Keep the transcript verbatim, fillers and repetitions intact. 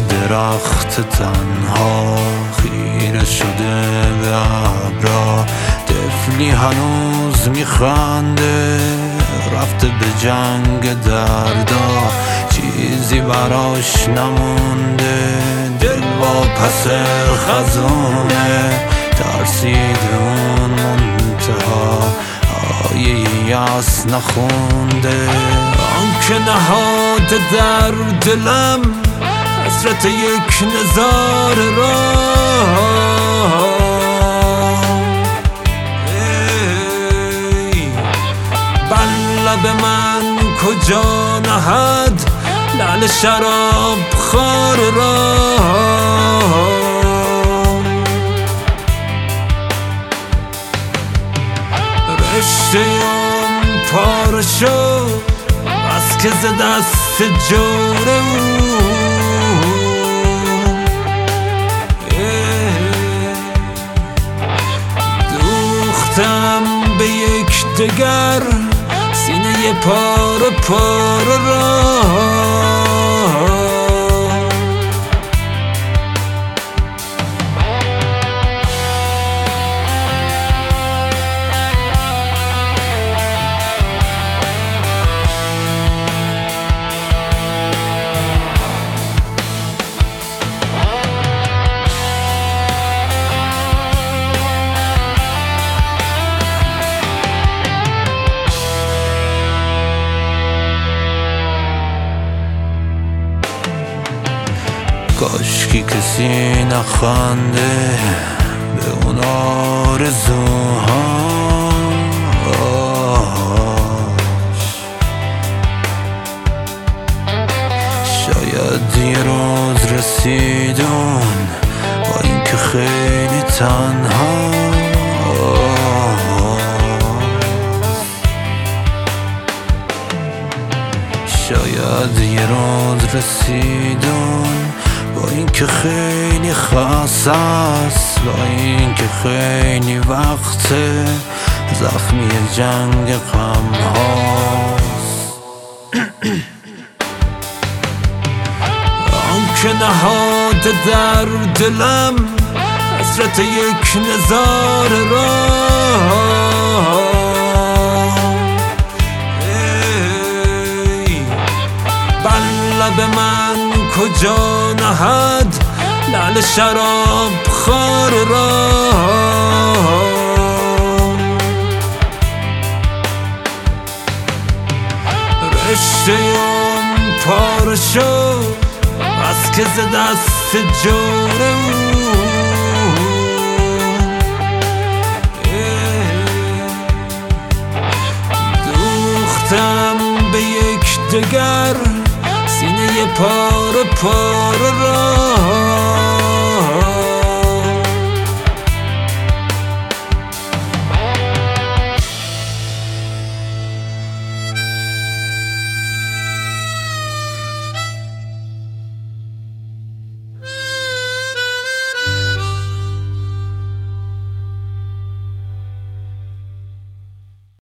درخت تنها خیره شده به ابرا، طفلی هنوز میخنده رفته به جنگ دردا، چیزی براش نمونده دل واپس خزانه، ترسیده اون منتها آیه یأس نخونده. آن که نهاده در دلم حسرت یک نظاره را، بر لب من کجا نهد لعل شراب خوار را، رشته‌ام پاره شد بس که ز دست جور او، دوختم به یک دگر سینه پاره پاره را. کاشکی کسی نخنده به اون آرزوهاش، شاید یه روز رسیدون با اینکه خیلی تنها، شاید یه روز رسیدون با اینکه خیلی خاص است، با اینکه خیلی وقت زخمی جنگ غم هاست. آن که نهاده در دلم حسرت یک نظاره را، بر لب من کجا نهد لعل شراب خوار را، رشته‌ام پاره شد بس که ز دست جور او، دوختم به یک دگر سینه پاره پاره را.